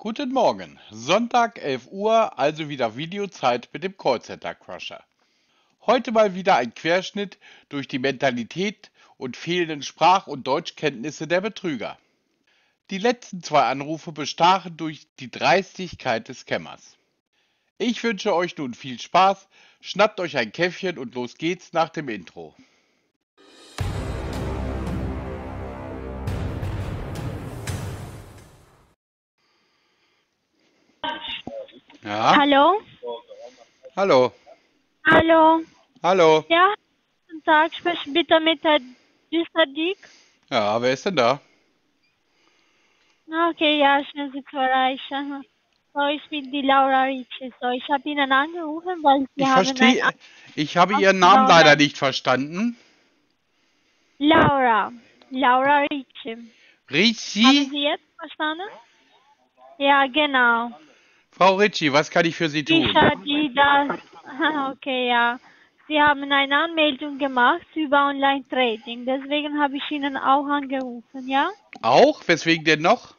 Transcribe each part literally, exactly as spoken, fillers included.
Guten Morgen, Sonntag elf Uhr, also wieder Videozeit mit dem Callcenter Crusher. Heute mal wieder ein Querschnitt durch die Mentalität und fehlenden Sprach- und Deutschkenntnisse der Betrüger. Die letzten zwei Anrufe bestachen durch die Dreistigkeit des Scammers. Ich wünsche euch nun viel Spaß, schnappt euch ein Käffchen und los geht's nach dem Intro. Ja, Hallo? hallo, Hallo? hallo. Ja, guten Tag. Sprich bitte mit Herrn Düsterdick. Ja, wer ist denn da? Okay, ja, schnell Sie zu erreichen. So, ich bin die Laura Ricci. So, ich habe Ihnen angerufen, weil Sie Ich haben ein verstehe, ich habe Ihren Namen Angebot. leider nicht verstanden. Laura. Laura Ricci. Haben Ricci? Sie jetzt verstanden? Ja, genau. Frau Ricci, was kann ich für Sie tun? Sicher, die das. Okay, ja. Sie haben eine Anmeldung gemacht über Online-Trading. Deswegen habe ich Ihnen auch angerufen, ja? Auch? Weswegen denn noch?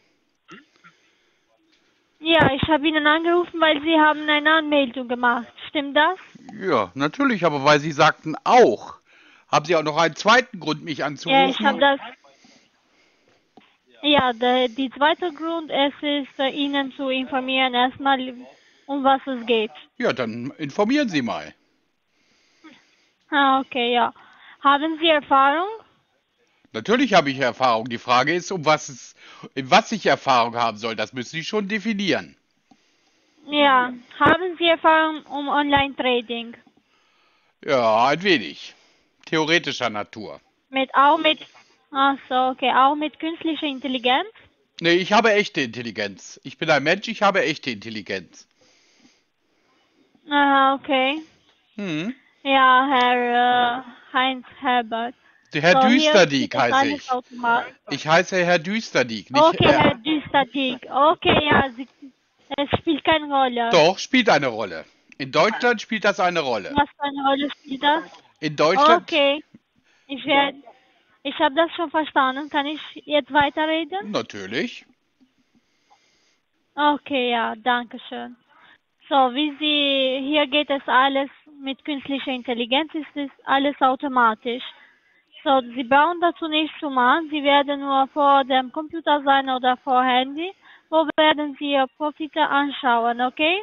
Ja, ich habe Ihnen angerufen, weil Sie haben eine Anmeldung gemacht. Stimmt das? Ja, natürlich, aber weil Sie sagten auch. Haben Sie auch noch einen zweiten Grund, mich Ja, ich habe anzurufen? das. Ja, der, die zweite Grund, es ist äh, Ihnen zu informieren erstmal, um was es geht. Ja, dann informieren Sie mal. Ah, okay, ja. Haben Sie Erfahrung? Natürlich habe ich Erfahrung. Die Frage ist, um was es, in was ich Erfahrung haben soll. Das müssen Sie schon definieren. Ja. Haben Sie Erfahrung um Online-Trading? Ja, ein wenig. Theoretischer Natur. Mit auch mit. Ach so, okay, auch mit künstlicher Intelligenz? Nee, ich habe echte Intelligenz. Ich bin ein Mensch, ich habe echte Intelligenz. Ah, okay. Hm. Ja, Herr äh, Heinz Herbert. Der Herr So, hier Düsterdiek geht das heiße alles ich. automatisch. Ich heiße Herr Düsterdiek, nicht Okay, Herr. Herr Düsterdick. Okay, ja, Sie, es spielt keine Rolle. Doch, spielt eine Rolle. In Deutschland spielt das eine Rolle. Was für eine Rolle spielt das? In Deutschland Okay, ich werde, ich habe das schon verstanden. Kann ich jetzt weiterreden? natürlich. Okay, ja, danke schön. So, wie Sie, hier geht es alles mit künstlicher Intelligenz, ist es alles automatisch. So, Sie brauchen dazu nichts zu machen. Sie werden nur vor dem Computer sein oder vor Handy. Wo werden Sie Ihr Profite anschauen, okay?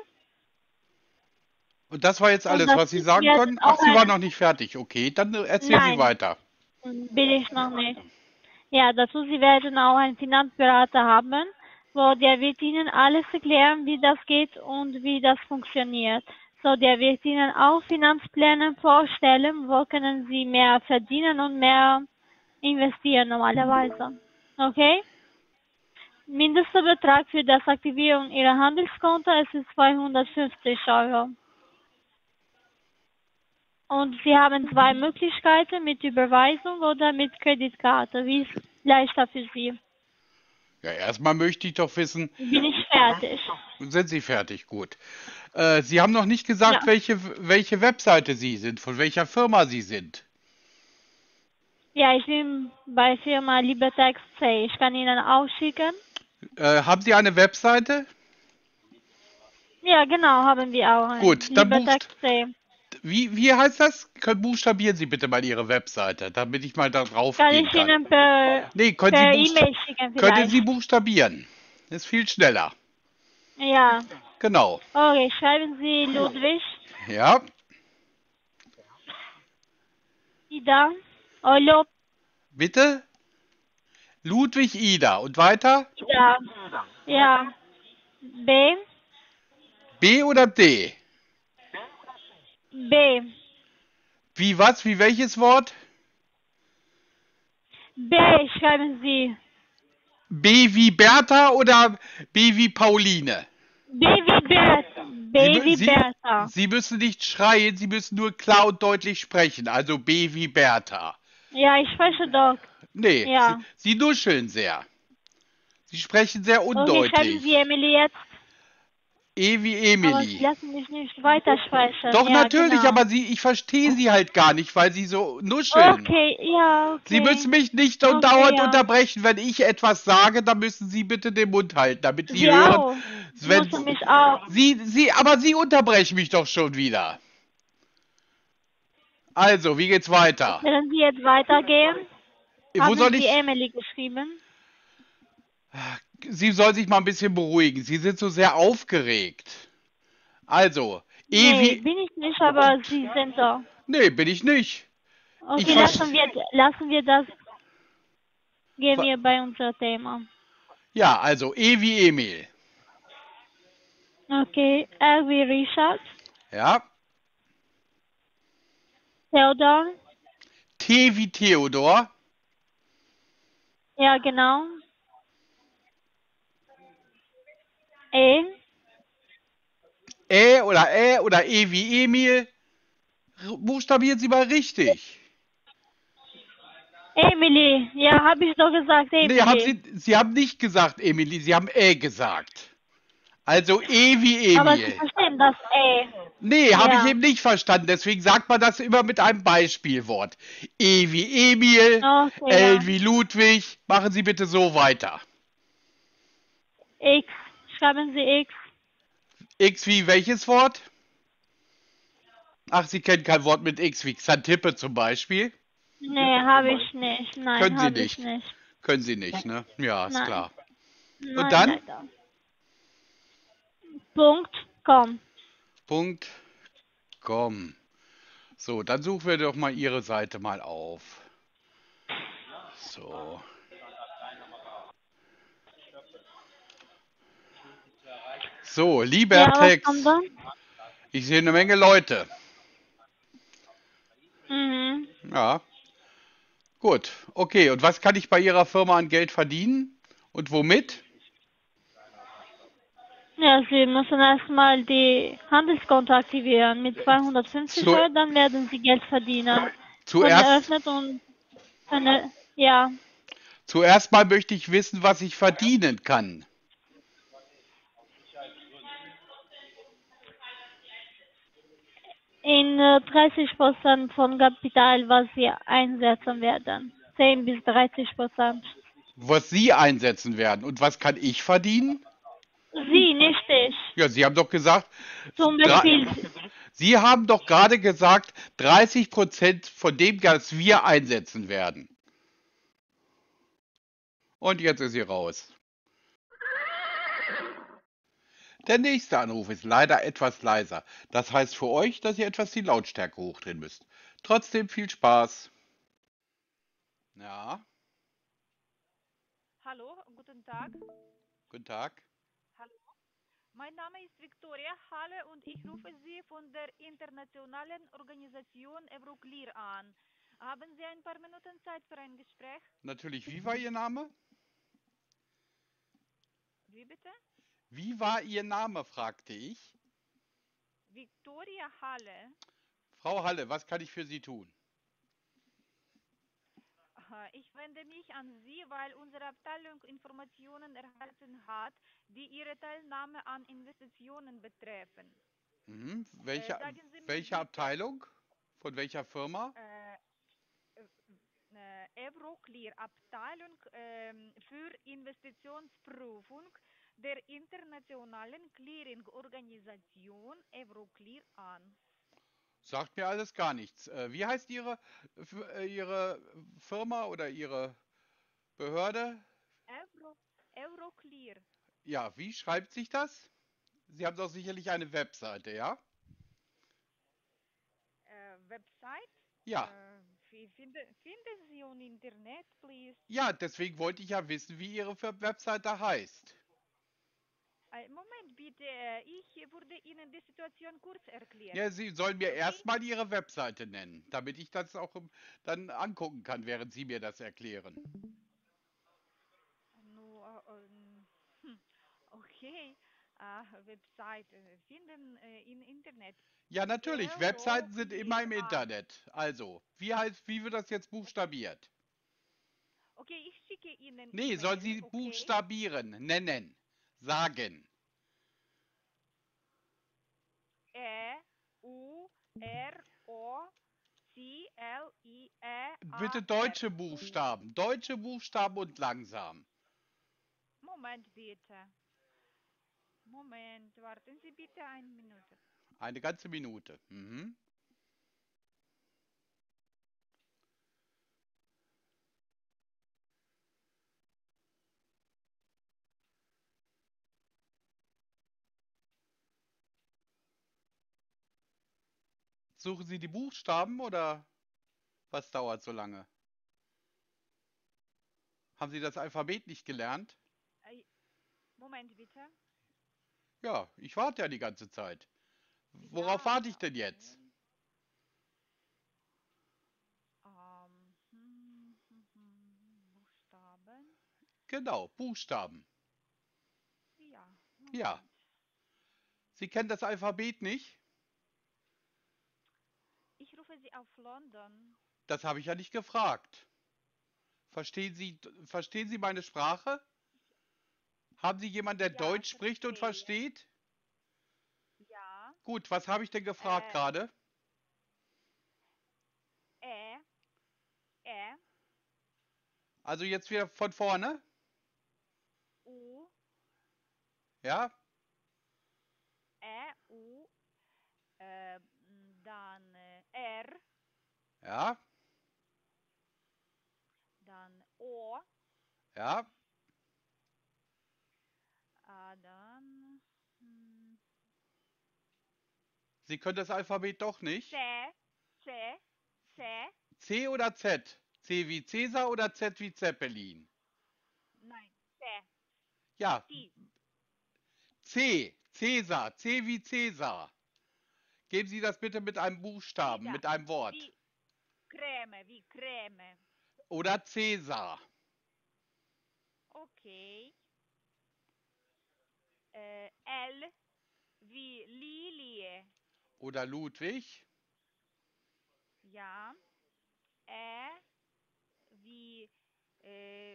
Und das war jetzt Und alles, das was Sie ist sagen jetzt können? Ach, auch Sie waren ein... noch nicht fertig. Okay, dann erzählen Sie Nein, weiter. bin ich noch nicht. Ja, dazu Sie werden auch einen Finanzberater haben, wo der wird Ihnen alles erklären, wie das geht und wie das funktioniert. So, der wird Ihnen auch Finanzpläne vorstellen, wo können Sie mehr verdienen und mehr investieren normalerweise. Okay? Mindester Betrag für das Aktivieren Ihrer Handelskonto, es ist zweihundertfünfzig Euro. Und Sie haben zwei Möglichkeiten, mit Überweisung oder mit Kreditkarte. Wie ist leichter für Sie? Ja, erstmal möchte ich doch wissen, Bin ich fertig? sind Sie fertig? Gut. Äh, Sie haben noch nicht Ja. gesagt, welche, welche Webseite Sie sind, von welcher Firma Sie sind. Ja, ich bin bei Firma Libertex C. Ich kann Ihnen auch schicken. Äh, haben Sie eine Webseite? Ja, genau, haben wir auch ein. Gut, dann Libertex bucht. C. Wie, wie heißt das? Können- Buchstabieren Sie bitte mal Ihre Webseite, damit ich mal da drauf Kann gehen ich kann. Ihnen per, Nee, können Sie, per buchst E-Mail schicken können Sie vielleicht? buchstabieren. Ist viel schneller. Ja. Genau. Okay, schreiben Sie Ludwig, Ja, Ida, Olo, bitte? Ludwig Ida. Und weiter? Ida. Ja. B, B oder D? B. Wie was? Wie welches Wort? B schreiben Sie. B wie Bertha oder B wie Pauline? B wie Bertha. Sie, B mü- wie Sie, Bertha. Sie müssen nicht schreien, Sie müssen nur klar und deutlich sprechen. Also B wie Bertha. Ja, ich spreche doch. Nee, Sie, Ja. Sie nuscheln sehr. Sie sprechen sehr Okay, schreiben Sie undeutlich. Emily jetzt. E wie Aber Sie Emily. lassen mich nicht weitersprechen. Doch, Ja, natürlich, genau. aber sie, ich verstehe sie halt gar nicht, weil sie so nuscheln. Okay, ja, Sie okay. müssen mich nicht Okay, dauernd ja. unterbrechen. Wenn ich etwas sage, dann müssen Sie bitte den Mund halten, damit Sie Sie hören, auch. Sie wenn müssen mich auch. Sie, Sie, aber Sie unterbrechen mich doch schon wieder. Also, wie geht's weiter? Können Sie jetzt weitergehen? Wo Haben soll Sie ich? Emily geschrieben? Sie soll sich mal ein bisschen beruhigen. Sie sind so sehr aufgeregt. Also, E Nee, wie. bin ich nicht, aber Sie sind da. Nee, bin ich nicht. Ich Okay, verstehe. lassen wir, lassen wir das. Gehen wir bei unser Thema. Ja, also, E wie Emil. Okay, R wie Richard. Ja. Theodor. T wie Theodor. Ja, genau. E. Ä oder Ä oder E wie Emil. Buchstabieren Sie mal richtig. Emily. Ja, habe ich doch gesagt, Nee, haben Emily. Sie, Sie haben nicht gesagt, Emily, Sie haben Ä gesagt. Also E wie Aber Sie Emil. verstehen das E. Nee, habe ich Ja. eben nicht verstanden. Deswegen sagt man das immer mit einem Beispielwort. E wie Emil, Okay, L ja. wie Ludwig. Machen Sie bitte so weiter. X. Schreiben Sie X. X wie welches Wort? Ach, Sie kennen kein Wort mit X wie Xantippe zum Beispiel. Nee, habe ich nicht. Können Nein, Sie habe ich nicht. nicht. Können Sie nicht, ne? Ja, ist Nein. klar. Und Nein, dann? leider. Punkt. Com. Punkt. Com. So, dann suchen wir doch mal Ihre Seite mal auf. So. So, Ja, was kommt Libertex. dann? Ich sehe eine Menge Leute. Mhm. Ja, gut. Okay, und was kann ich bei Ihrer Firma an Geld verdienen? Und womit? Ja, Sie müssen erstmal die Handelskonto aktivieren mit zweihundertfünfzig Zu, Euro, dann werden Sie Geld verdienen. Können zuerst, eröffnet und eine, ja, zuerst mal möchte ich wissen, was ich verdienen kann. in äh, dreißig Prozent von Kapital, was Sie einsetzen werden. zehn bis dreißig Prozent. Was Sie einsetzen werden. Und was kann ich verdienen? Sie, nicht ich. Ja, Sie haben doch gesagt, Zum drei, Beispiel, Sie haben doch gerade gesagt, dreißig Prozent von dem, was wir einsetzen werden. Und jetzt ist sie raus. Der nächste Anruf ist leider etwas leiser. Das heißt für euch, dass ihr etwas die Lautstärke hochdrehen müsst. Trotzdem viel Spaß. Ja, Hallo, guten Tag. guten Tag. Hallo. Mein Name ist Victoria Halle und ich rufe Sie von der internationalen Organisation Euroclear an. Haben Sie ein paar Minuten Zeit für ein Gespräch? Natürlich, wie war Ihr Name? Wie bitte? Wie war Ihr Name, fragte ich. Victoria Halle. Frau Halle, was kann ich für Sie tun? Äh, Ich wende mich an Sie, weil unsere Abteilung Informationen erhalten hat, die Ihre Teilnahme an Investitionen betreffen. Mhm. Äh, Welche, sagen Sie mir welche bitte, Abteilung? Von welcher Firma? äh, äh, Euroclear, Abteilung ähm, für Investitionsprüfung der internationalen Clearing-Organisation Euroclear an. Sagt mir alles gar nichts. Äh, wie heißt Ihre, F- äh, Ihre Firma oder Ihre Behörde? Euro, Euroclear, Ja, wie schreibt sich das? Sie haben doch sicherlich eine Webseite, ja? äh, Website. Ja. Äh, fi- finde, finden Sie on Internet, please. Ja, deswegen wollte ich ja wissen, wie Ihre Fe- Webseite heißt. Äh, Moment bitte, äh, ich würde Ihnen die Situation kurz Ja, erklären. Sie sollen mir Okay? erstmal Ihre Webseite nennen, damit ich das auch im- dann angucken kann, während Sie mir das erklären. No, äh, ähm, hm, okay. Äh, Website äh, finden äh, im Internet. Ja, natürlich, Webseiten sind immer Euroclear im an. Internet. Also, wie heißt, wie wird das jetzt buchstabiert? Okay, ich schicke Ihnen Nee, sollen E-Mail, Sie okay? buchstabieren, nennen, sagen. E U R O C L I E A Bitte R. deutsche Buchstaben. Deutsche Buchstaben und langsam. Moment bitte. Moment, warten Sie bitte eine Minute. Eine ganze Minute. Mhm. Suchen Sie die Buchstaben oder was dauert so lange? Haben Sie das Alphabet nicht gelernt? Äh, Moment bitte. Ja, ich warte ja die ganze Zeit. Worauf Ja, warte ich denn jetzt? Moment. Ähm, hm, hm, hm, Buchstaben. Genau, Buchstaben. Ja, Ja, Moment. Sie kennen das Alphabet nicht? Ich rufe Sie auf London. Das habe ich ja nicht gefragt. Verstehen Sie, verstehen Sie meine Sprache? Haben Sie jemanden, der Ja, Deutsch spricht und verstehe. versteht? Ja. Gut, was habe ich denn gefragt Äh, gerade? E, E, Also jetzt wieder von vorne? U, Ja? E, U, äh, dann äh, R, Ja? dann O, Ja? äh, dann hm, Sie können das Alphabet doch C, nicht? C, C, C oder Z? C wie Cäsar oder Z wie Zeppelin? nein, C, Ja, C, C. Cäsar. C wie Cäsar. Geben Sie das bitte mit einem Buchstaben, wieder, mit einem Wort. wie Creme, wie Creme. Oder Cäsar. Okay. Äh, L, wie Lilie. Oder Ludwig. Ja. Ä, wie äh,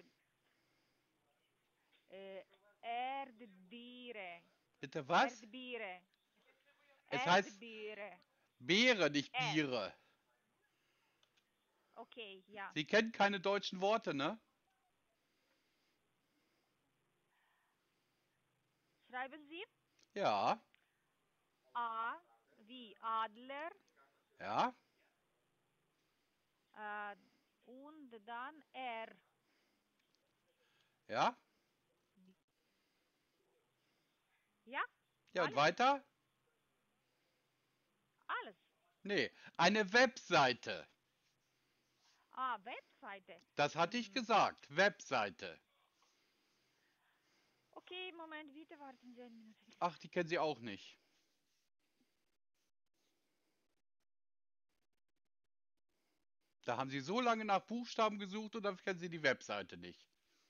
äh, Erdbeere. Bitte was? Erdbeere. Es heißt Erdbeere. Beere, nicht Erd. Biere. Okay, ja. Sie kennen keine deutschen Worte, ne? Schreiben Sie Ja, A wie Adler ja, äh, und dann R. ja. Ja, Ja, und alles? weiter? Alles. Nee, eine Webseite. Ah, Webseite. Das hatte ich Hm. gesagt. Webseite. Okay, Moment, bitte warten Sie eine Minute. Ach, die kennen Sie auch nicht. Da haben Sie so lange nach Buchstaben gesucht und dann kennen Sie die Webseite nicht.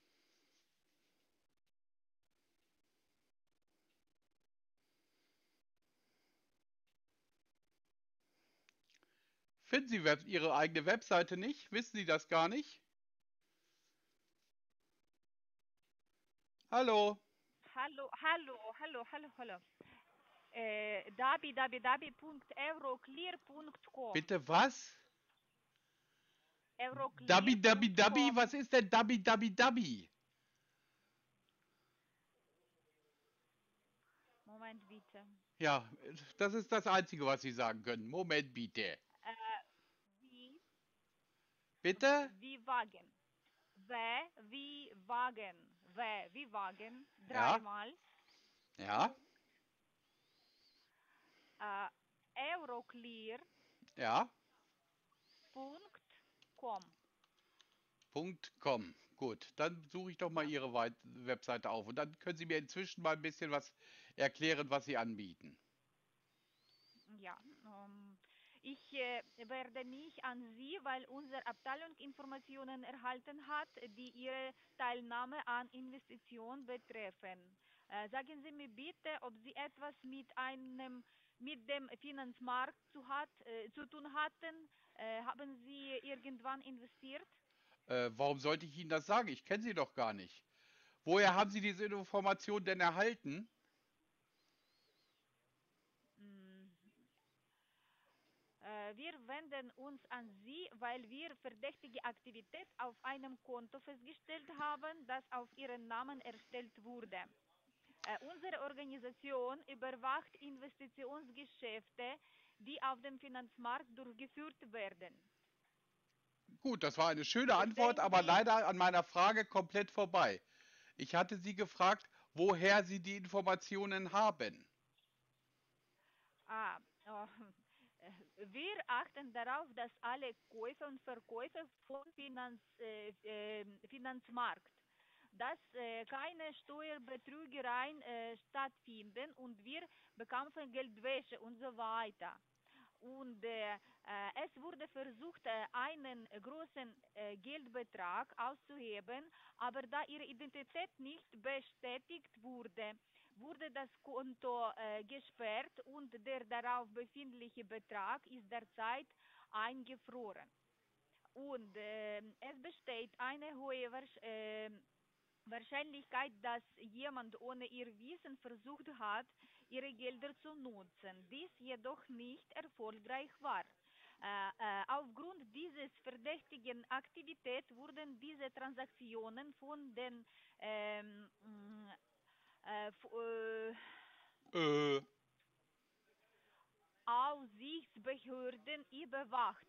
Finden Sie Web Ihre eigene Webseite nicht? Wissen Sie das gar nicht? Hallo? Hallo, hallo, hallo, hallo, hallo. Äh, w w w punkt euroclear punkt com. Bitte was? Dabi euroclear Dabi punkt Dabi? com. Was ist denn Dabi Dabi Dabi? Moment bitte. Ja, das ist das Einzige, was Sie sagen können. Moment bitte. Äh, wie, Bitte? wie Wagen. W wie Wagen. W wie Wagen. Ja, Dreimal. ja, Punkt. Äh, euroclear ja. punkt com. Punkt .com. Gut, dann suche ich doch mal Ja. Ihre Weit- Webseite auf und dann können Sie mir inzwischen mal ein bisschen was erklären, was Sie anbieten. Ja, ähm, ich äh, werde mich an Sie, weil unsere Abteilung Informationen erhalten hat, die Ihre Teilnahme an Investitionen betreffen. Äh, sagen Sie mir bitte, ob Sie etwas mit einem mit dem Finanzmarkt zu, hat, äh, zu tun hatten. Äh, haben Sie irgendwann investiert? Äh, warum sollte ich Ihnen das sagen? Ich kenne Sie doch gar nicht. Woher haben Sie diese Information denn erhalten? Mm. Äh, wir wenden uns an Sie, weil wir verdächtige Aktivität auf einem Konto festgestellt haben, das auf Ihren Namen erstellt wurde. Äh, unsere Organisation überwacht Investitionsgeschäfte, die auf dem Finanzmarkt durchgeführt werden. Gut, das war eine schöne Antwort, Verstehen aber Sie? leider an meiner Frage komplett vorbei. Ich hatte Sie gefragt, woher Sie die Informationen haben. Ah, oh, äh, wir achten darauf, dass alle Käufe und Verkäufe vom Finanz, äh, äh, Finanzmarkt, dass äh, keine Steuerbetrügereien äh, stattfinden und wir bekämpfen Geldwäsche und so weiter. Und äh, äh, es wurde versucht, äh, einen großen äh, Geldbetrag auszuheben, aber da ihre Identität nicht bestätigt wurde, wurde das Konto äh, gesperrt und der darauf befindliche Betrag ist derzeit eingefroren. Und äh, es besteht eine hohe Wahrsch äh, Wahrscheinlichkeit, dass jemand ohne ihr Wissen versucht hat, ihre Gelder zu nutzen, dies jedoch nicht erfolgreich war. Äh, äh, aufgrund dieses verdächtigen Aktivität wurden diese Transaktionen von den ähm, mh, äh, f- äh, Äh, Aufsichtsbehörden überwacht.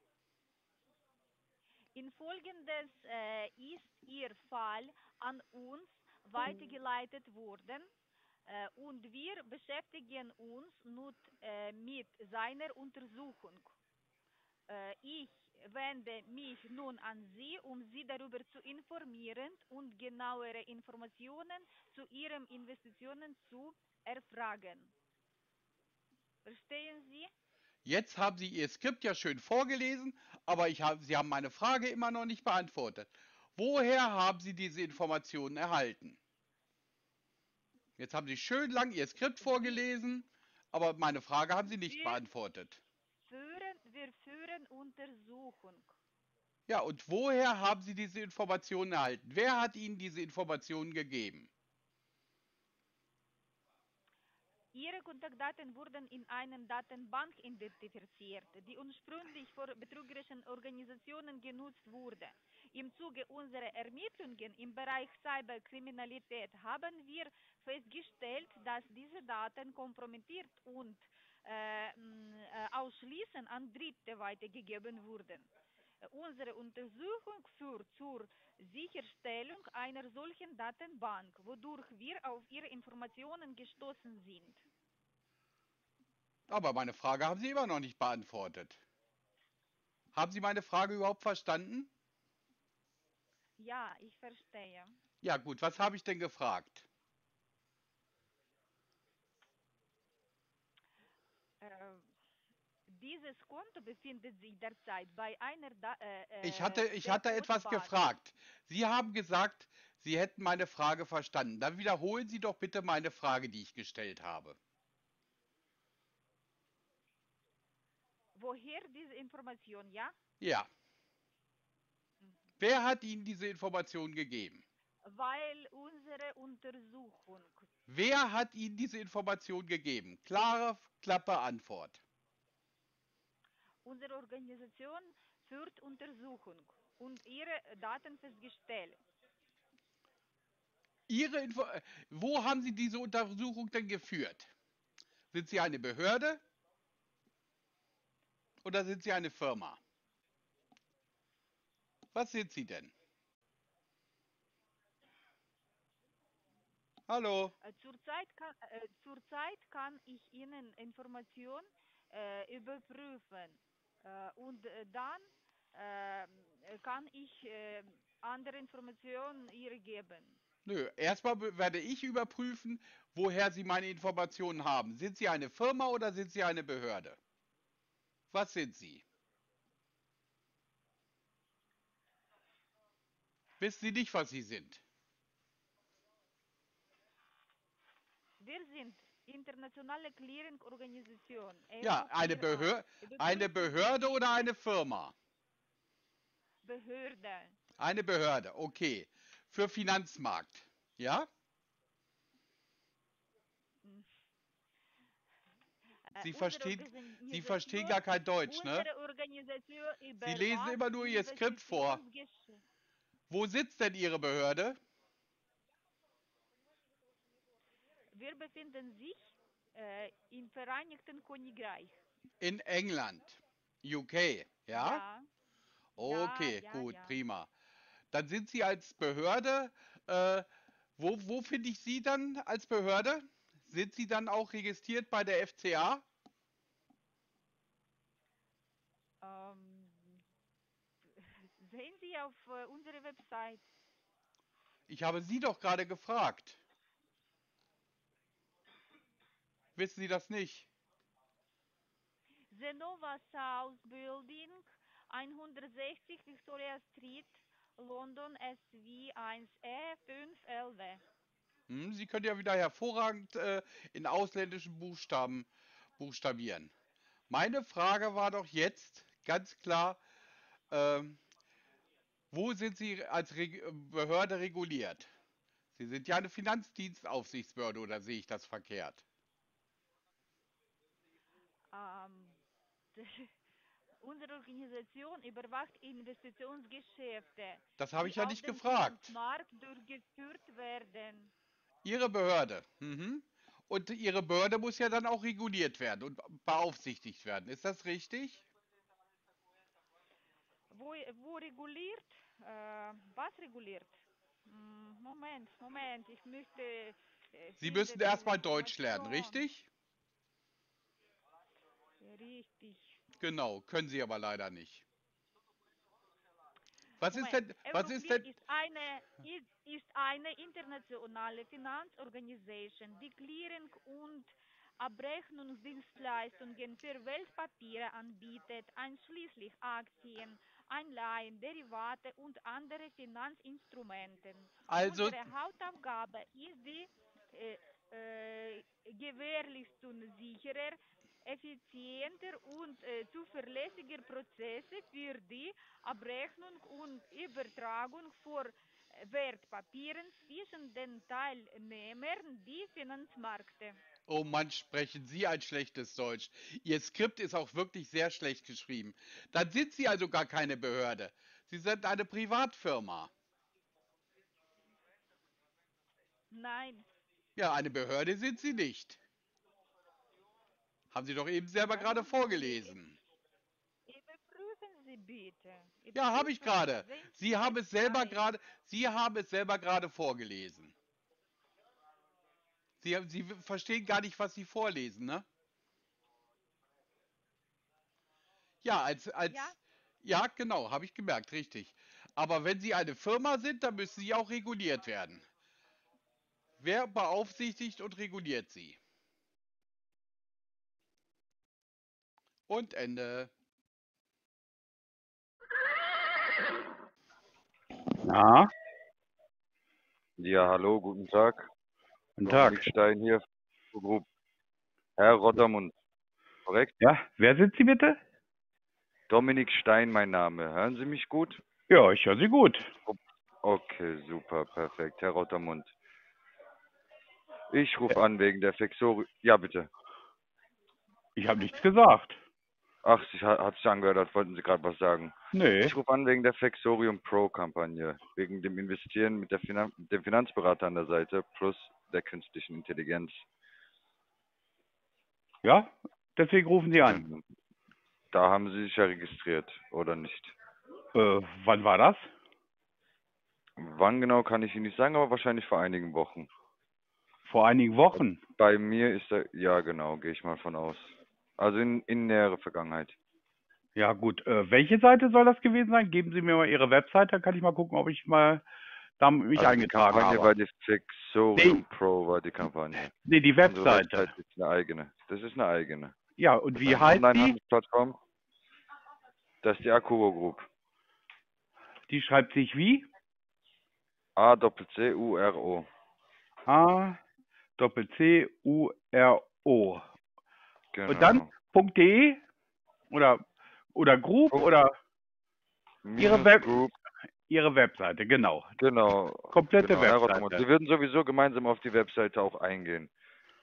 Infolgendes äh, ist Ihr Fall an uns weitergeleitet worden äh, und wir beschäftigen uns nun äh, mit seiner Untersuchung. Äh, ich wende mich nun an Sie, um Sie darüber zu informieren und genauere Informationen zu Ihren Investitionen zu erfragen. Verstehen Sie? Jetzt haben Sie Ihr Skript ja schön vorgelesen, aber ich hab, Sie haben meine Frage immer noch nicht beantwortet. Woher haben Sie diese Informationen erhalten? Jetzt haben Sie schön lang Ihr Skript Sie, vorgelesen, aber meine Frage haben Sie nicht wir beantwortet. führen, wir führen Untersuchung. Ja, und woher haben Sie diese Informationen erhalten? Wer hat Ihnen diese Informationen gegeben? Ihre Kontaktdaten wurden in einer Datenbank identifiziert, die ursprünglich vor betrügerischen Organisationen genutzt wurde. Im Zuge unserer Ermittlungen im Bereich Cyberkriminalität haben wir festgestellt, dass diese Daten kompromittiert und äh, mh, äh, ausschließend an Dritte weitergegeben wurden. Äh, Unsere Untersuchung führt zur Sicherstellung einer solchen Datenbank, wodurch wir auf Ihre Informationen gestoßen sind. Aber meine Frage haben Sie immer noch nicht beantwortet. Haben Sie meine Frage überhaupt verstanden? Ja, ich verstehe. Ja, gut, was habe ich denn gefragt? Äh, Dieses Konto befindet sich derzeit bei einer da Ich äh, hatte, äh, ich hatte etwas Depotbasis. gefragt. Sie haben gesagt, Sie hätten meine Frage verstanden. Dann wiederholen Sie doch bitte meine Frage, die ich gestellt habe. Woher diese Information, ja? Ja, wer hat Ihnen diese Information gegeben? Weil unsere Untersuchung, Wer hat Ihnen diese Information gegeben? Klare, klappe Antwort. unsere Organisation führt Untersuchung und ihre Daten festgestellt. Ihre Info Wo haben Sie diese Untersuchung denn geführt? Sind Sie eine Behörde oder sind Sie eine Firma? Was sind Sie denn? Hallo? Äh, Zurzeit kann, äh, zurzeit kann ich Ihnen Informationen äh, überprüfen äh, und äh, dann äh, kann ich äh, andere Informationen ihr geben. Nö, erstmal be- werde ich überprüfen, woher Sie meine Informationen haben. Sind Sie eine Firma oder sind Sie eine Behörde? Was sind Sie? Wissen Sie nicht, was Sie sind? Wir sind internationale Clearing-Organisation, Ja, E U eine vier a. Behör eine Überprüfen Sie Behörde oder bitte eine Firma? Behörde. Eine Behörde, okay. Für Finanzmarkt. Ja? Hm. Äh, Sie unsere verstehen, Sie verstehen Organisation, gar kein Deutsch, ne? unsere Organisation Sie lesen überwacht immer nur Ihr Skript vor. Investitionsgeschäfte. Wo sitzt denn Ihre Behörde? Wir befinden sich äh, im Vereinigten Königreich. In England, U K, ja? Ja, ja, Okay, ja, gut, ja. prima. Dann sind Sie als Behörde, äh, wo, wo finde ich Sie dann als Behörde? Sind Sie dann auch registriert bei der F C A? Ähm, sehen Sie auf äh, unserer Website. Ich habe Sie doch gerade gefragt. Wissen Sie das nicht? The Nova South Building, hundertsechzig Victoria Street, London S W eins E fünf L W. Hm, Sie können ja wieder hervorragend äh, in ausländischen Buchstaben buchstabieren. Meine Frage war doch jetzt ganz klar, ähm, wo sind Sie als Reg Behörde reguliert? Sie sind ja eine Finanzdienstaufsichtsbehörde, oder sehe ich das verkehrt? Ähm, unsere Organisation überwacht Investitionsgeschäfte, Das habe ich die ja auf nicht dem gefragt. Finanzmarkt durchgeführt werden. Ihre Behörde. Mhm. Und Ihre Behörde muss ja dann auch reguliert werden und beaufsichtigt werden. Ist das richtig? Wo, wo reguliert? Äh, was reguliert? Hm, Moment, Moment, ich möchte äh, Sie finde müssen diese erstmal Deutsch lernen, Information. richtig? Richtig. Genau, können Sie aber leider nicht. Was ist Moment, denn, was ist Euroclear denn, ist eine, ist, ist eine internationale Finanzorganisation, die Clearing und Abrechnungsdienstleistungen für Weltpapiere anbietet, einschließlich Aktien, Anleihen, Derivate und andere Finanzinstrumente. also, Unsere Hauptaufgabe ist die äh, äh, Gewährleistung sicherer, effizienter und äh, zuverlässiger Prozesse für die Abrechnung und Übertragung von Wertpapieren zwischen den Teilnehmern der Finanzmärkte. oh Mann, sprechen Sie ein schlechtes Deutsch. Ihr Skript ist auch wirklich sehr schlecht geschrieben. Dann sind Sie also gar keine Behörde. Sie sind eine Privatfirma. Nein, Ja, eine Behörde sind Sie nicht. Haben Sie doch eben selber gerade warum sind Sie? vorgelesen. Überprüfen Sie bitte. Ja, habe ich Überprüfen Sie. gerade. Sehen Sie Sie haben es selber Website. gerade, Sie haben es selber gerade vorgelesen. Sie, Sie verstehen gar nicht, was Sie vorlesen, ne? Ja, als, Ja? als, ja, genau, habe ich gemerkt, richtig. Aber wenn Sie eine Firma sind, dann müssen Sie auch reguliert werden. Wer beaufsichtigt und reguliert Sie? Und Ende. Na, Ja, hallo, guten Tag. guten Dominik Tag. Stein hier, Group. Herr Rottermund, korrekt? Ja, wer sind Sie bitte? Dominik Stein, mein Name. Hören Sie mich gut? Ja, ich höre Sie gut. Okay, super, perfekt. Herr Rottermund. Ich rufe an wegen der Fexori... Ja, bitte. Ich habe nichts gesagt. Ach, sich hat hat sich angehört, als wollten Sie gerade was sagen. Nee. Ich rufe an wegen der Fexorium Pro-Kampagne. Wegen dem Investieren mit, der Finan mit dem Finanzberater an der Seite plus der künstlichen Intelligenz. Ja, deswegen rufen Sie an. Ähm, Da haben Sie sich ja registriert, oder nicht? Äh, wann war das? Wann genau kann ich Ihnen nicht sagen, aber wahrscheinlich vor einigen Wochen. Vor einigen Wochen. Bei mir ist er, ja genau, gehe ich mal von aus. Also in, in nähere Vergangenheit. Ja gut, äh, welche Seite soll das gewesen sein? Geben Sie mir mal Ihre Website, dann kann ich mal gucken, ob ich mal da mich Also die eingetragen Kampagne habe. war die Fixorium Nee, Pro, war die Kampagne. nee, die Unsere Webseite. Website ist eine eigene. Das ist eine eigene. Ja, und Das ist wie eine heißt die? Online-Handelsplattform. Das ist die Akuro Group. Die schreibt sich wie? A C C U R O. A Doppel C U R O. Und dann Genau. .de oder oder Group Punkt oder Ihre minus Web Group. Ihre Webseite, genau. Genau. Komplette Genau, Herr Rottermund. Webseite. Sie würden sowieso gemeinsam auf die Webseite auch eingehen.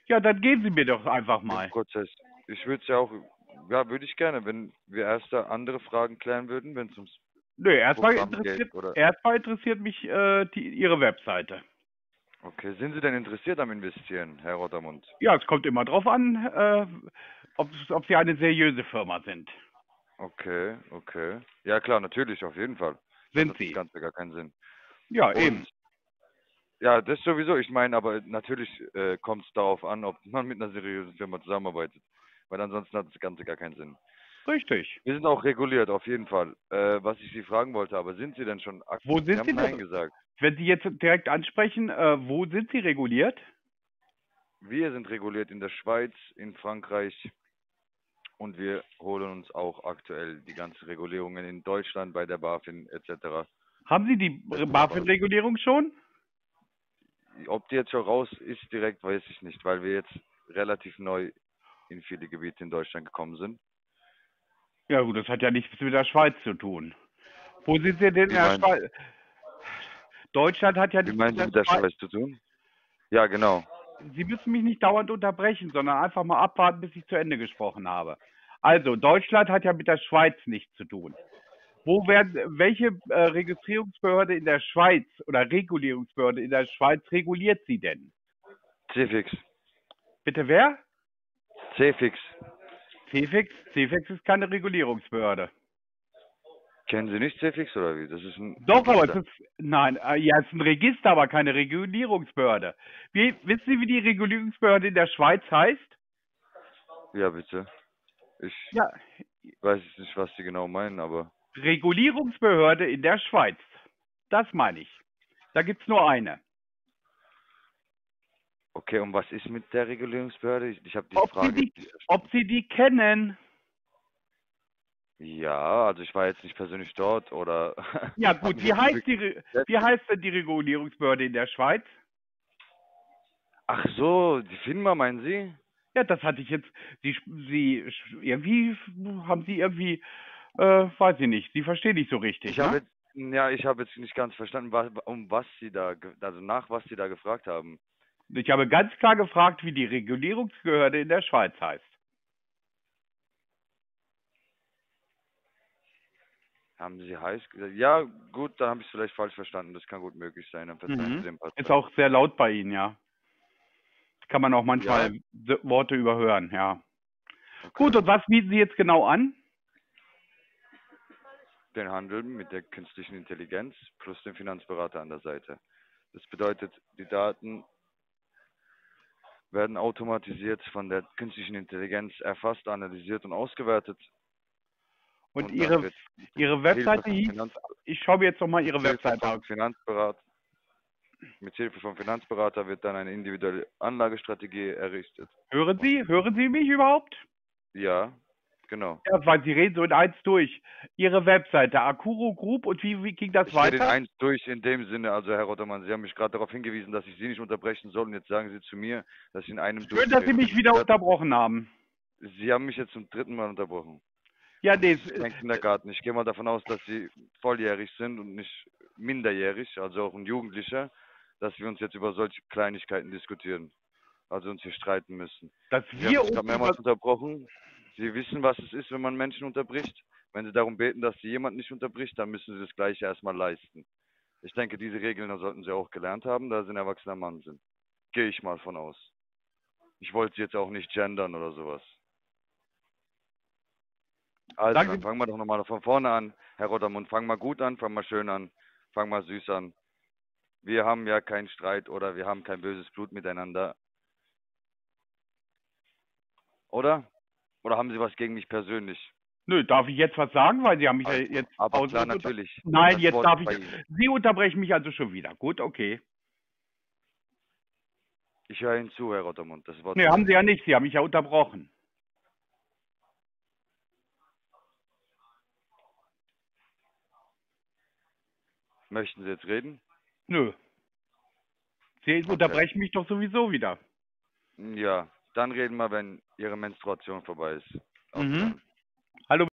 Ja, dann geben Sie mir doch einfach den mal. Prozess. Ich würde es ja auch, ja, würde ich gerne, wenn wir erst da andere Fragen klären würden, wenn es ums Nö, erstmal Programm interessiert, geht oder. erstmal interessiert mich äh, die, Ihre Webseite. Okay, sind Sie denn interessiert am Investieren, Herr Rottermund? Ja, es kommt immer drauf an, äh, ob, ob Sie eine seriöse Firma sind. Okay, okay. Ja klar, natürlich, auf jeden Fall. Sonst Sind hat das Sie? Ganze gar keinen Sinn. Ja, Und eben. ja, das sowieso. Ich meine, aber natürlich äh, kommt es darauf an, ob man mit einer seriösen Firma zusammenarbeitet. Weil ansonsten hat das Ganze gar keinen Sinn. Richtig. Wir sind auch reguliert, auf jeden Fall. Äh, was ich Sie fragen wollte, aber sind Sie denn schon aktiv? Wo Sie sind haben Sie Nein denn? gesagt. Wenn Sie jetzt direkt ansprechen, äh, wo sind Sie reguliert? Wir sind reguliert in der Schweiz, in Frankreich und wir holen uns auch aktuell die ganzen Regulierungen in Deutschland bei der BaFin et cetera. Haben Sie die BaFin-Regulierung schon? Ob die jetzt schon raus ist direkt, weiß ich nicht, weil wir jetzt relativ neu in viele Gebiete in Deutschland gekommen sind. Ja gut, das hat ja nichts mit der Schweiz zu tun. Wo sind Sie denn in Wie der meinen, Schweiz? Deutschland hat ja wie nichts meinen mit Sie der mit der Schweiz. Schweiz zu tun? Ja, genau. Sie müssen mich nicht dauernd unterbrechen, sondern einfach mal abwarten, bis ich zu Ende gesprochen habe. Also, Deutschland hat ja mit der Schweiz nichts zu tun. Wo werden, welche äh, Registrierungsbehörde in der Schweiz oder Regulierungsbehörde in der Schweiz reguliert Sie denn? C-Fix. Bitte wer? C-Fix. C-Fix? C-Fix ist keine Regulierungsbehörde. Kennen Sie nicht C-Fix oder wie? Das ist ein Doch, aber Register. es ist, nein, äh, ja, es ist ein Register, aber keine Regulierungsbehörde. Wie, wissen Sie, wie die Regulierungsbehörde in der Schweiz heißt? Ja, bitte. Ich Ja, weiß jetzt nicht, was Sie genau meinen, aber Regulierungsbehörde in der Schweiz. Das meine ich. Da gibt's nur eine. okay, und was ist mit der Regulierungsbehörde? Ich, ich habe die Ob Sie Frage die, jetzt nicht ob verstanden. Sie die kennen? Ja, also ich war jetzt nicht persönlich dort oder Ja hab gut, mich wie jetzt nicht heißt, die, wirklich. Re- wie heißt denn die Regulierungsbehörde in der Schweiz? Ach so, die FINMA meinen Sie? Ja, das hatte ich jetzt. Sie, Sie irgendwie haben Sie irgendwie, äh, weiß ich nicht. Sie verstehen nicht so richtig, Ich habe ne? jetzt, ja, ich habe jetzt nicht ganz verstanden, was, um was Sie da, ge- also nach was Sie da gefragt haben. Ich habe ganz klar gefragt, wie die Regulierungsbehörde in der Schweiz heißt. Haben Sie heiß gesagt? Ja, gut, dann habe ich es vielleicht falsch verstanden. Das kann gut möglich sein. Dann verzeihen Sie Mhm. den Part. Ist auch sehr laut bei Ihnen, ja. Kann man auch Ja, manchmal S- Worte überhören, ja. Gut, okay. und was bieten Sie jetzt genau an? Den Handel mit der künstlichen Intelligenz plus den Finanzberater an der Seite. Das bedeutet, die Daten werden automatisiert von der künstlichen Intelligenz erfasst, analysiert und ausgewertet. Und Und dann Ihre, wird Ihre mit Hilfe Webseite vom hieß, Finanz ich schaue mir jetzt nochmal mit Ihre Hilfe Webseite vom an. Finanzberater, mit Hilfe vom Finanzberater wird dann eine individuelle Anlagestrategie errichtet. Hören Sie? Hören Sie mich überhaupt? Ja, genau. Ja, weil Sie reden so in eins durch. Ihre Webseite, Akuro Group, und wie, wie ging das Ich rede in weiter? eins durch in dem Sinne, also Herr Rottermann, Sie haben mich gerade darauf hingewiesen, dass ich Sie nicht unterbrechen soll und jetzt sagen Sie zu mir, dass ich in einem Schön, dass Sie durchrede. mich wieder unterbrochen haben. Sie haben mich jetzt zum dritten Mal unterbrochen. Ja, Das nee, ist kein Kindergarten. Ich gehe mal davon aus, dass Sie volljährig sind und nicht minderjährig, also auch ein Jugendlicher, dass wir uns jetzt über solche Kleinigkeiten diskutieren, also uns hier streiten müssen. dass Sie haben wir mich uns gerade über... mehrmals unterbrochen. Sie wissen, was es ist, wenn man Menschen unterbricht. Wenn Sie darum beten, dass Sie jemand nicht unterbricht, dann müssen Sie das Gleiche erstmal leisten. Ich denke, diese Regeln sollten Sie auch gelernt haben, da Sie ein erwachsener Mann sind. Gehe ich mal von aus. Ich wollte Sie jetzt auch nicht gendern oder sowas. Also, Sagen dann Sie, fangen wir doch nochmal von vorne an. Herr Rottermund, fang mal gut an, fang mal schön an, fang mal süß an. Wir haben ja keinen Streit oder wir haben kein böses Blut miteinander. Oder? Oder haben Sie was gegen mich persönlich? nö, darf ich jetzt was sagen? Weil Sie haben mich ja Also, jetzt aber klar, pausenlos unter... natürlich. Nein, Das jetzt Wort darf ist ich... bei Ihnen. Sie unterbrechen mich also schon wieder. Gut, okay. Ich höre Ihnen zu, Herr Rottermund. Das Wort Nee, ist bei haben Sie Ihnen. ja nicht. Sie haben mich ja unterbrochen. Möchten Sie jetzt reden? Nö. Sie Okay. unterbrechen mich doch sowieso wieder. Ja, dann reden wir, wenn Ihre Menstruation vorbei ist. Auf Mhm. Wiedersehen. Hallo.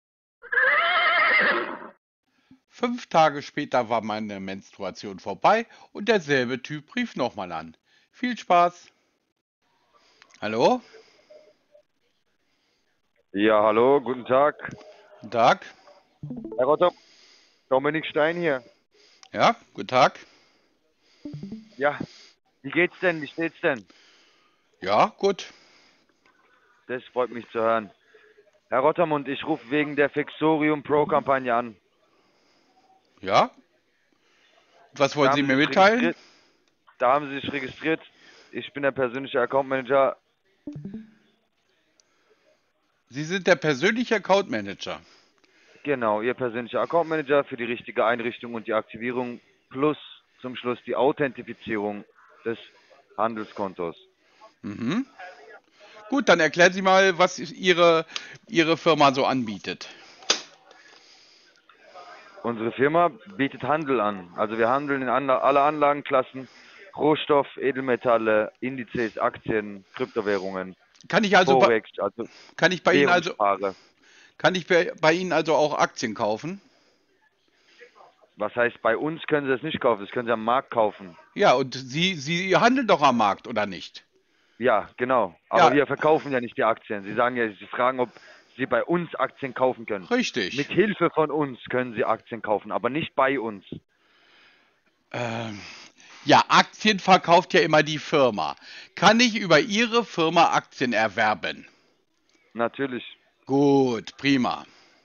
Fünf Tage später war meine Menstruation vorbei und derselbe Typ rief nochmal an. Viel Spaß! Hallo? Ja, hallo, guten Tag. Guten Tag. Herr Rotter, Dominik Stein hier. Ja, guten Tag. Ja, wie geht's denn? Wie steht's denn? Ja, gut. Das freut mich zu hören. Herr Rottermund, ich rufe wegen der Fixorium Pro-Kampagne an. Ja? Und was Da wollen Sie haben Sie mir sich mitteilen? registriert. Da haben Sie sich registriert. Ich bin der persönliche Account Manager. Sie sind der persönliche Account Manager. Genau, Ihr persönlicher Account Manager für die richtige Einrichtung und die Aktivierung plus zum Schluss die Authentifizierung des Handelskontos. Mhm. Gut, dann erklären Sie mal, was Ihre, Ihre Firma so anbietet. Unsere Firma bietet Handel an. Also wir handeln in alle Anlagenklassen, Rohstoff, Edelmetalle, Indizes, Aktien, Kryptowährungen, Kann ich also bei, Forex, also kann ich bei Ihnen also, Währungspaare. kann ich bei, bei Ihnen also auch Aktien kaufen? Was heißt, bei uns können Sie das nicht kaufen, das können Sie am Markt kaufen. Ja, und Sie, Sie handeln doch am Markt, oder nicht? Ja, genau. Aber Ja, wir verkaufen ja nicht die Aktien. Sie sagen ja, Sie fragen, ob Sie bei uns Aktien kaufen können. richtig. Mit Hilfe von uns können Sie Aktien kaufen, aber nicht bei uns. Ähm, ja, Aktien verkauft ja immer die Firma. Kann ich über Ihre Firma Aktien erwerben? Natürlich. Gut, prima.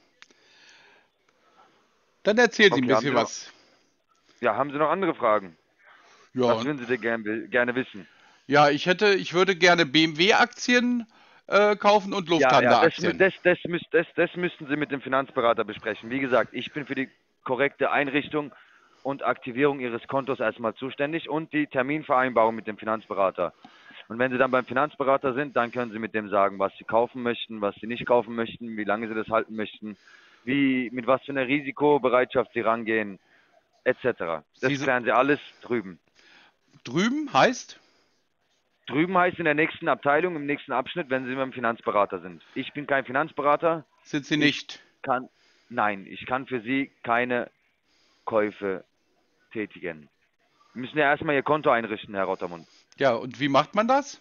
Dann erzählen Sie ein Okay, haben bisschen Sie noch, was. ja, haben Sie noch andere Fragen? Was Ja, würden Sie denn gern, gerne wissen? ja, ich hätte, ich würde gerne B M W-Aktien äh, kaufen und Ja, ja, das, mü- Lufthansa-Aktien. das, das, müsst, das, das müssten Sie mit dem Finanzberater besprechen. Wie gesagt, ich bin für die korrekte Einrichtung und Aktivierung Ihres Kontos erstmal zuständig und die Terminvereinbarung mit dem Finanzberater. Und wenn Sie dann beim Finanzberater sind, dann können Sie mit dem sagen, was Sie kaufen möchten, was Sie nicht kaufen möchten, wie lange Sie das halten möchten, wie, mit was für einer Risikobereitschaft Sie rangehen, et cetera. Das Sie, klären Sie alles drüben. drüben heißt? Drüben heißt in der nächsten Abteilung, im nächsten Abschnitt, wenn Sie beim Finanzberater sind. Ich bin kein Finanzberater. Sind Sie Ich nicht? kann, nein, ich kann für Sie keine Käufe tätigen. Sie müssen ja erstmal Ihr Konto einrichten, Herr Rottermund. Ja, und wie macht man das?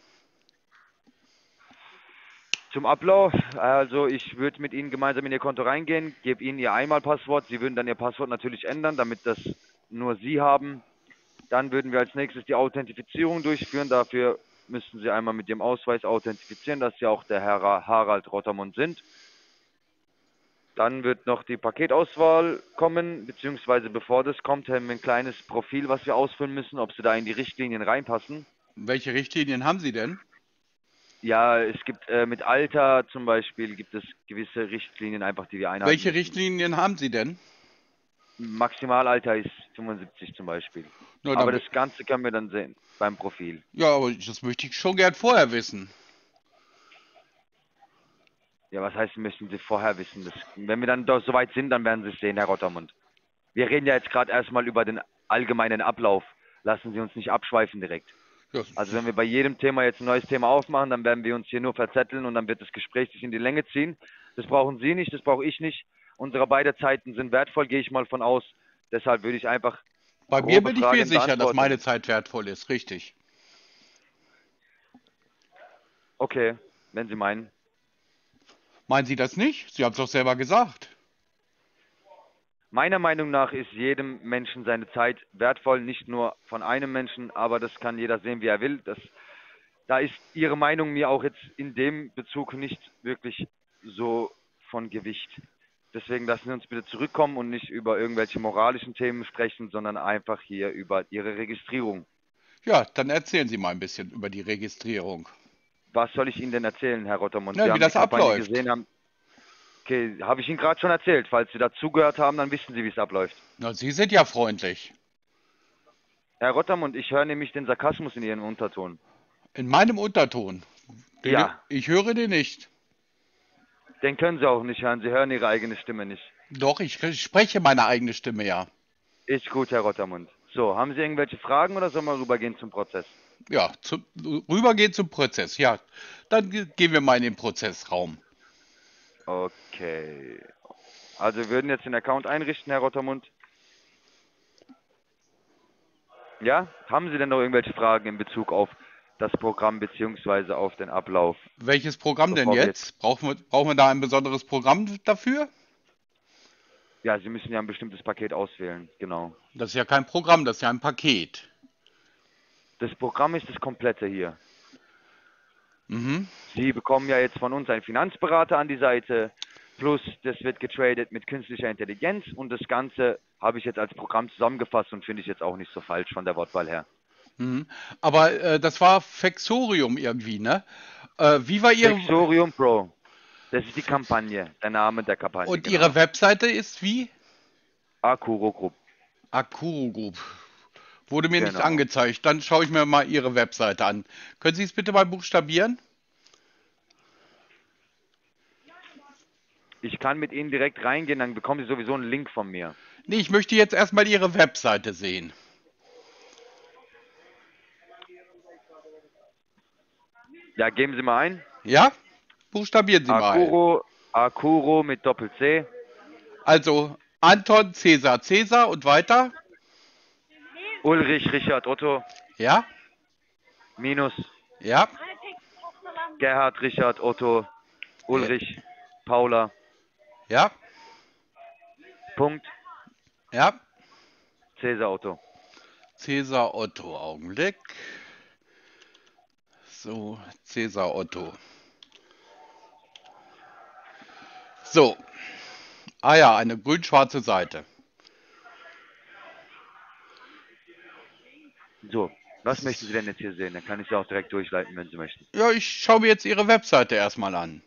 Zum Ablauf, also ich würde mit Ihnen gemeinsam in Ihr Konto reingehen, gebe Ihnen Ihr Einmalpasswort. Sie würden dann Ihr Passwort natürlich ändern, damit das nur Sie haben. Dann würden wir als nächstes die Authentifizierung durchführen. Dafür müssten Sie einmal mit Ihrem Ausweis authentifizieren, dass Sie auch der Herr Harald Rottermund sind. Dann wird noch die Paketauswahl kommen, beziehungsweise bevor das kommt, haben wir ein kleines Profil, was wir ausfüllen müssen, ob Sie da in die Richtlinien reinpassen. Welche Richtlinien haben Sie denn? Ja, es gibt äh, mit Alter zum Beispiel gibt es gewisse Richtlinien einfach, die wir einhalten Welche müssen. Richtlinien haben Sie denn? Maximalalter ist fünfundsiebzig zum Beispiel. Na, Aber dann, das Ganze können wir dann sehen beim Profil. ja, aber das möchte ich schon gern vorher wissen. Ja, was heißt, müssen Sie vorher wissen? Das, wenn wir dann doch soweit sind, dann werden Sie es sehen, Herr Rottermund. Wir reden ja jetzt gerade erstmal über den allgemeinen Ablauf. Lassen Sie uns nicht abschweifen direkt. Ja, Also wenn wir bei jedem Thema jetzt ein neues Thema aufmachen, dann werden wir uns hier nur verzetteln und dann wird das Gespräch sich in die Länge ziehen. Das brauchen Sie nicht, das brauche ich nicht. Unsere beide Zeiten sind wertvoll, gehe ich mal von aus. Deshalb würde ich einfach bei mir grobe bin ich mir Fragen sicher, dass beantworten. meine Zeit wertvoll ist, richtig. Okay, wenn Sie meinen. Meinen Sie das nicht? Sie haben es doch selber gesagt. Meiner Meinung nach ist jedem Menschen seine Zeit wertvoll, nicht nur von einem Menschen, aber das kann jeder sehen, wie er will. Das, da ist Ihre Meinung mir auch jetzt in dem Bezug nicht wirklich so von Gewicht. Deswegen lassen Sie uns bitte zurückkommen und nicht über irgendwelche moralischen Themen sprechen, sondern einfach hier über Ihre Registrierung. Ja, dann erzählen Sie mal ein bisschen über die Registrierung. Was soll ich Ihnen denn erzählen, Herr Rottermund? Ja, Sie wie haben das die Kampagne abläuft. gesehen, haben. Okay, habe ich Ihnen gerade schon erzählt. Falls Sie dazugehört haben, dann wissen Sie, wie es abläuft. Na, Sie sind ja freundlich. Herr Rottermund, ich höre nämlich den Sarkasmus in Ihrem Unterton. In meinem Unterton. Den, Ja. Ich höre den nicht. Den können Sie auch nicht hören. Sie hören Ihre eigene Stimme nicht. Doch, ich spreche meine eigene Stimme ja. Ist gut, Herr Rottermund. So, haben Sie irgendwelche Fragen oder sollen wir rübergehen zum Prozess? Ja, zu, rübergehen zum Prozess. Ja, dann ge- gehen wir mal in den Prozessraum. Okay. Also wir würden jetzt den Account einrichten, Herr Rottermund. Ja? Haben Sie denn noch irgendwelche Fragen in Bezug auf das Programm beziehungsweise auf den Ablauf. Welches Programm denn Bevor wir jetzt? Brauchen wir, brauchen wir da ein besonderes Programm dafür? Ja, Sie müssen ja ein bestimmtes Paket auswählen, genau. Das ist ja kein Programm, das ist ja ein Paket. Das Programm ist das komplette hier. Mhm. Sie bekommen ja jetzt von uns einen Finanzberater an die Seite, plus das wird getradet mit künstlicher Intelligenz und das Ganze habe ich jetzt als Programm zusammengefasst und finde ich jetzt auch nicht so falsch von der Wortwahl her. Mhm. Aber äh, das war Fexorium irgendwie, ne? Äh, wie war Ihre... Fexorium Pro, das ist die Kampagne, der Name der Kampagne. Und genau. Ihre Webseite ist wie? Akuro Group. Akuro Group. Wurde mir nicht Genau. angezeigt. Dann schaue ich mir mal Ihre Webseite an. Können Sie es bitte mal buchstabieren? Ich kann mit Ihnen direkt reingehen, dann bekommen Sie sowieso einen Link von mir. Nee, ich möchte jetzt erstmal Ihre Webseite sehen. Ja, geben Sie mal ein. Ja? Buchstabieren Sie mal. Akuro, Akuro mit Doppel-C. Also Anton, Cäsar, Cäsar und weiter. Ulrich, Richard, Otto, Ja? minus Ja? Gerhard, Richard, Otto, Ulrich, Paula, Ja? Punkt, Ja? Cäsar, Otto. Cäsar Otto, Augenblick. So, Cäsar Otto. So. Ah ja, eine grün-schwarze Seite. So, was möchten Sie denn jetzt hier sehen? Dann kann ich Sie auch direkt durchleiten, wenn Sie möchten. Ja, ich schaue mir jetzt Ihre Webseite erstmal an.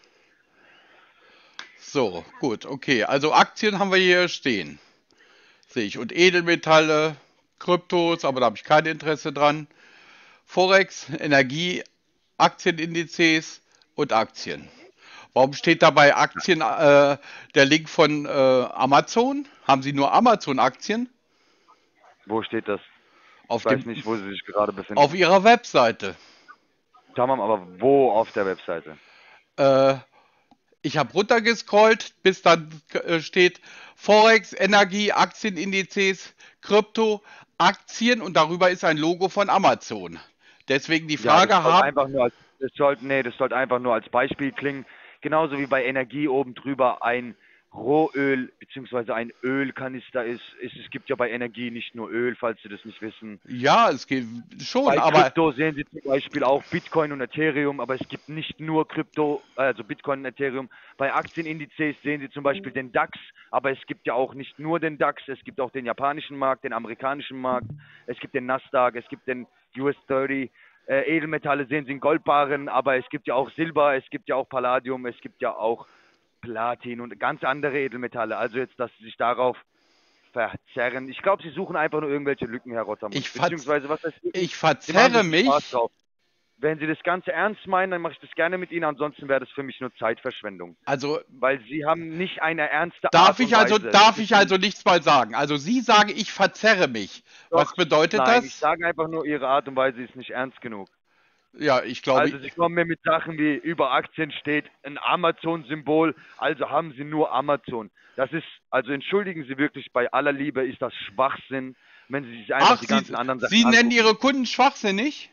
So, gut, okay. Also Aktien haben wir hier stehen. Sehe ich. Und Edelmetalle, Kryptos, aber da habe ich kein Interesse dran. Forex, Energie, Aktienindizes und Aktien. Warum steht da bei Aktien äh, der Link von äh, Amazon? Haben Sie nur Amazon-Aktien? Wo steht das? Auf, Ich weiß dem, nicht, wo Sie sich gerade befinden. auf Ihrer Webseite. Tamam, aber wo auf der Webseite? Äh, ich habe runtergescrollt, bis dann äh, steht Forex, Energie, Aktienindizes, Krypto, Aktien und darüber ist ein Logo von Amazon. Deswegen die Frage ja, das sollte haben. einfach nur als, das sollte, nee, das sollte einfach nur als Beispiel klingen. Genauso wie bei Energie oben drüber ein Rohöl bzw. ein Ölkanister ist, ist. Es gibt ja bei Energie nicht nur Öl, falls Sie das nicht wissen. Ja, es geht schon, Bei aber Krypto sehen Sie zum Beispiel auch Bitcoin und Ethereum, aber es gibt nicht nur Krypto, also Bitcoin und Ethereum. Bei Aktienindizes sehen Sie zum Beispiel den DAX, aber es gibt ja auch nicht nur den DAX, es gibt auch den japanischen Markt, den amerikanischen Markt, es gibt den Nasdaq, es gibt den U S dreißig. Äh, Edelmetalle sehen Sie in Goldbarren, aber es gibt ja auch Silber, es gibt ja auch Palladium, es gibt ja auch Platin und ganz andere Edelmetalle. Also jetzt, dass Sie sich darauf verzerren. Ich glaube, Sie suchen einfach nur irgendwelche Lücken, Herr Rottermund. Ich, verz Beziehungsweise, was heißt Lücken? ich Sie machen verzerre sich mich. Spaß drauf. Wenn Sie das Ganze ernst meinen, dann mache ich das gerne mit Ihnen. Ansonsten wäre das für mich nur Zeitverschwendung. Also Weil Sie haben nicht eine ernste darf Art und ich also Weise. darf ich also nichts mal sagen. Also Sie sagen, ich verzerre mich. Doch, Was bedeutet Nein, ich das? sage einfach nur, Ihre Art und Weise ist nicht ernst genug. Ja, ich glaube. Also Sie kommen mir mit Sachen wie über Aktien steht ein Amazon-Symbol, also haben Sie nur Amazon. Das ist, also entschuldigen Sie wirklich, bei aller Liebe ist das Schwachsinn, wenn Sie sich einfach Ach, die Sie, ganzen anderen Sachen Sie nennen angucken. Ihre Kunden schwachsinnig?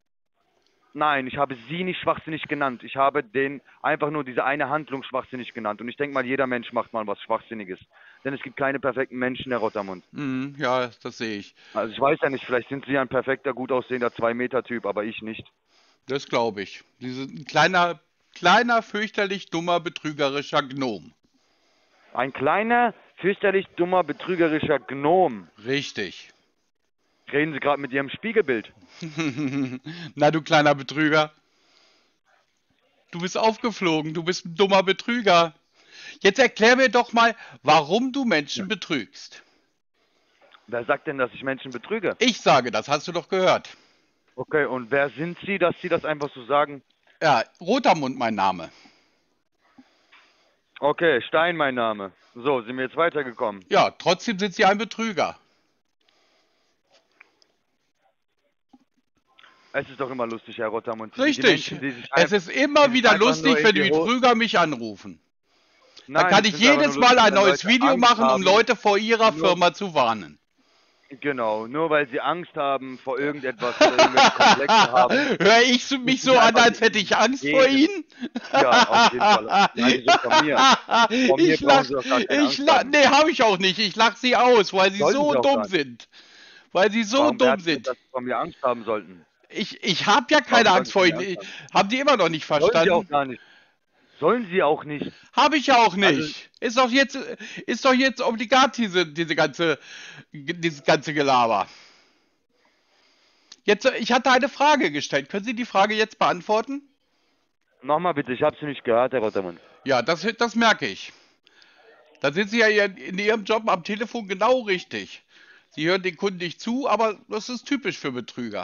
Nein, ich habe Sie nicht schwachsinnig genannt. Ich habe den einfach nur diese eine Handlung schwachsinnig genannt. Und ich denke mal, jeder Mensch macht mal was Schwachsinniges. Denn es gibt keine perfekten Menschen, Herr Rottermund. Hm, ja, das sehe ich. Also ich weiß ja nicht, vielleicht sind Sie ein perfekter, gut aussehender zwei-Meter-Typ, aber ich nicht. Das glaube ich. Sie sind ein kleiner, kleiner, fürchterlich dummer, betrügerischer Gnom. Ein kleiner, fürchterlich dummer, betrügerischer Gnom. Richtig. Reden Sie gerade mit Ihrem Spiegelbild? Na, du kleiner Betrüger. Du bist aufgeflogen, du bist ein dummer Betrüger. Jetzt erklär mir doch mal, warum du Menschen betrügst. Wer sagt denn, dass ich Menschen betrüge? Ich sage, das hast du doch gehört. Okay, und wer sind Sie, dass Sie das einfach so sagen? Ja, Rotermund mein Name. Okay, Stein mein Name. So, sind wir jetzt weitergekommen? Ja, trotzdem sind Sie ein Betrüger. Es ist doch immer lustig, Herr Rottermund. Die Richtig. Menschen, die sich Es einfach- ist immer die wieder einfach lustig, nur in wenn die die Ho- Betrüger mich anrufen. Nein, Dann kann ich ich find's einfach jedes nur Mal lustig, ein wenn neues Leute Video Angst machen, um haben. Leute vor ihrer Nur- Firma zu warnen. Genau, nur weil sie Angst haben vor irgendetwas oder irgendwelche Komplexe haben, Höre ich so- mich müssen so sie an, einfach als hätte ich Angst vor jeden. Ihnen? Ja, auf jeden Fall. Nein, wieso von mir? Von mir Ich brauchen lach, Sie doch gar keine ich Angst lach, haben. nee, habe ich auch nicht. Ich lach Sie aus, weil Sie Sollten so Sie auch dumm gar nicht. sind. Weil Sie so Warum, wer dumm hat gesagt, sind. dass Sie von mir Angst haben sollten? Ich, ich habe ja Warum keine sollten Angst Sie vor von mir Ihnen. Angst Ich- haben? Haben die immer noch nicht Sollen Sie auch verstanden? gar nicht. Sollen Sie auch nicht. Habe ich ja auch Also, nicht. Ist doch jetzt, ist doch jetzt obligat, diese, diese ganze, dieses ganze Gelaber. Jetzt, äh, ich hatte eine Frage gestellt. Können Sie die Frage jetzt beantworten? nochmal bitte, ich habe Sie nicht gehört, Herr Rottermann. Ja, das, das merke ich. Da sind Sie ja in Ihrem Job am Telefon genau richtig. Sie hören den Kunden nicht zu, aber das ist typisch für Betrüger.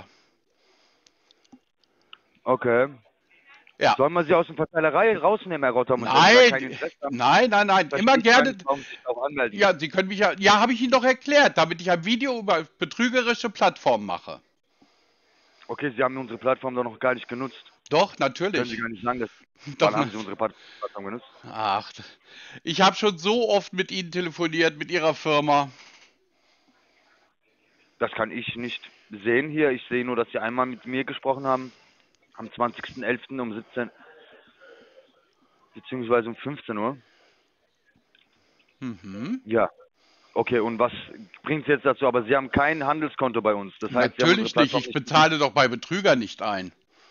Okay. Ja. Sollen wir Sie aus der Verteilerei rausnehmen, Herr Rottermann, wenn Sie da kein Nein, Interesse haben? nein, nein, nein. Verstehe Immer ich gar gerne. nicht, warum Sie sich auch anmelden. Ja, Sie können mich ja. Ja, habe ich Ihnen doch erklärt, damit ich ein Video über betrügerische Plattformen mache. Okay, Sie haben unsere Plattform doch noch gar nicht genutzt. Doch, Können Sie natürlich. gar nicht sagen, dass, Doch, wann haben na- Sie unsere Plattform genutzt? Ach, ich habe schon so oft mit Ihnen telefoniert, mit Ihrer Firma. Das kann ich nicht sehen hier. Ich sehe nur, dass Sie einmal mit mir gesprochen haben. Am zwanzigsten elften um siebzehn beziehungsweise um fünfzehn Uhr. Mhm. Ja. Okay, und was bringt es jetzt dazu? Aber Sie haben kein Handelskonto bei uns. Das heißt, Sie haben unsere Natürlich nicht. Plattform Ich nicht. bezahle doch bei Betrügern nicht ein.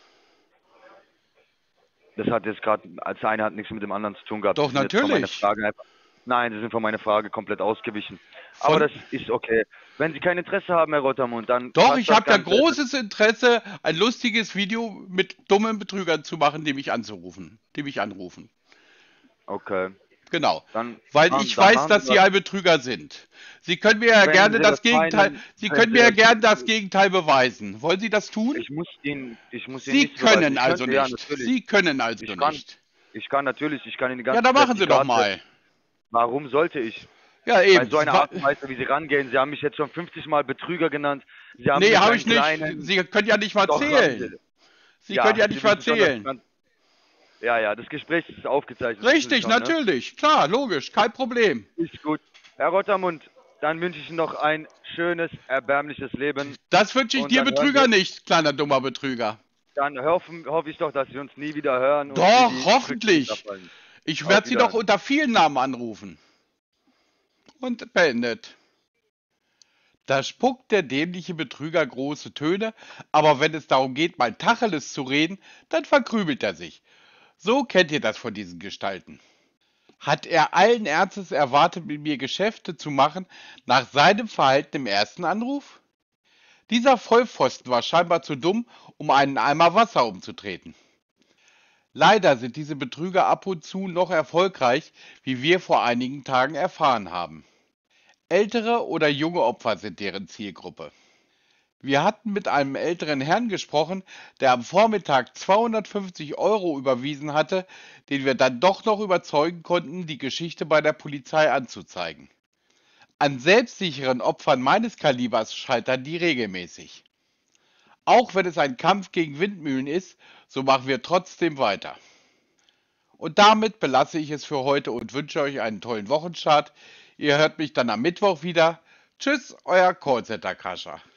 Das hat jetzt gerade, als eine hat nichts mit dem anderen zu tun gehabt. Doch, Sie sind jetzt von meiner natürlich. Frage einfach, nein, Sie sind von meiner Frage komplett ausgewichen. Aber Von- das ist okay. Wenn Sie kein Interesse haben, Herr Rottermund, dann. Doch, passt ich das habe ja Ganze. großes Interesse, ein lustiges Video mit dummen Betrügern zu machen, die mich anzurufen, die mich anrufen. Okay. Genau. Dann Weil machen- ich dann weiß, machen dass Sie Sie das. ein Betrüger sind. Sie können mir ja Wenn gerne Sie das das Gegenteil, meinen, Sie wenn können Sie mir ja das- gerne das Gegenteil beweisen. Wollen Sie das tun? Ich muss Ihnen, ich muss Ihnen Sie nichts beweisen. können Ich also könnte, ja, nicht. natürlich. Sie können also Ich kann, nicht. ich kann natürlich, ich kann Ihnen die ganze Ja, dann machen Sie doch Zertifikate- mal. Warum sollte ich? Ja, Bei eben. so einer Wa- Art und Weise, wie Sie rangehen. Sie haben mich jetzt schon fünfzig Mal Betrüger genannt. Sie haben Nee, mich habe einen ich nicht. kleinen- Sie können ja nicht mal Doch, haben zählen. Sie Ja, können ja Sie nicht mal wissen schon, dass zählen. man- Ja, ja, das Gespräch ist aufgezeichnet. wissen Sie Richtig, schon, ne? natürlich. Klar, logisch. Kein Problem. Ist gut. Herr Rottermund, dann wünsche ich Ihnen noch ein schönes, erbärmliches Leben. Das wünsche ich Und dir, dann hören Betrüger, wir- nicht, kleiner dummer Betrüger. Dann hoffen, hoffe ich doch, dass Sie uns nie wieder hören. und Doch, Sie die hoffentlich. Früchte abfallen. Ich Auf werde Sie doch Wiedersehen. unter vielen Namen anrufen. Und beendet. Da spuckt der dämliche Betrüger große Töne, aber wenn es darum geht, mal Tacheles zu reden, dann verkrümelt er sich. So kennt ihr das von diesen Gestalten. Hat er allen Ernstes erwartet, mit mir Geschäfte zu machen, nach seinem Verhalten im ersten Anruf? Dieser Vollpfosten war scheinbar zu dumm, um einen Eimer Wasser umzutreten. Leider sind diese Betrüger ab und zu noch erfolgreich, wie wir vor einigen Tagen erfahren haben. Ältere oder junge Opfer sind deren Zielgruppe. Wir hatten mit einem älteren Herrn gesprochen, der am Vormittag zweihundertfünfzig Euro überwiesen hatte, den wir dann doch noch überzeugen konnten, die Geschichte bei der Polizei anzuzeigen. An selbstsicheren Opfern meines Kalibers scheitern die regelmäßig. Auch wenn es ein Kampf gegen Windmühlen ist, so machen wir trotzdem weiter. Und damit belasse ich es für heute und wünsche euch einen tollen Wochenstart. Ihr hört mich dann am Mittwoch wieder. Tschüss, euer Callcenter Crasher.